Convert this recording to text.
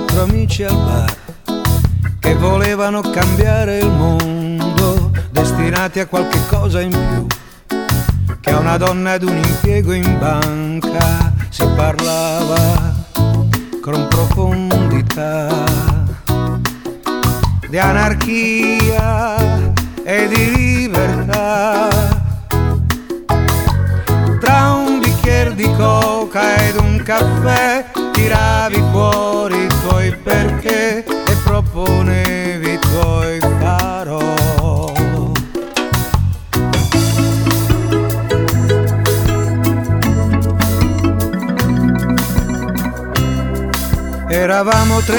quattro amici al bar che volevano cambiare il mondo, destinati a qualche cosa in più che a una donna ed un impiego in banca. Si parlava con profondità di anarchia e di libertà. Tra un bicchiere di coca ed un caffè tiravi fuori i tuoi perché e proponevi i tuoi farò. Eravamo tre